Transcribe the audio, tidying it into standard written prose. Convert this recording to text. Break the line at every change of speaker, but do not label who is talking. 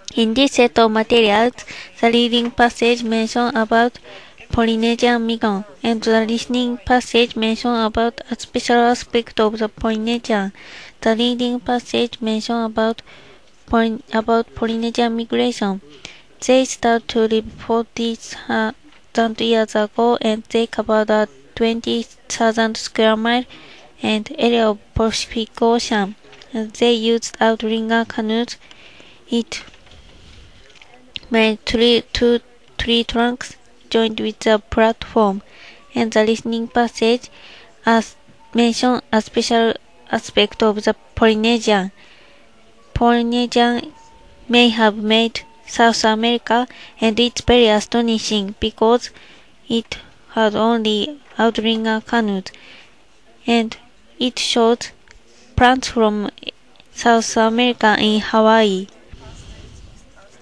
In this set of materials, the reading passage mentions about Polynesian Migon, and the listening passage mentions about a special aspect of the Polynesian. The reading passage mentions about Polynesian migration. They start to live 40,000 years ago, and they covered a 20,000 square mile and area of Pacific Ocean. They used outrigger canoes. It made two tree trunks joined with the platform, and the listening passage as mentioned a special aspect of the Polynesian. Polynesian may have made South America, and it's very astonishing because it had only outrigger canoes, and it shows plants from South America in Hawaii.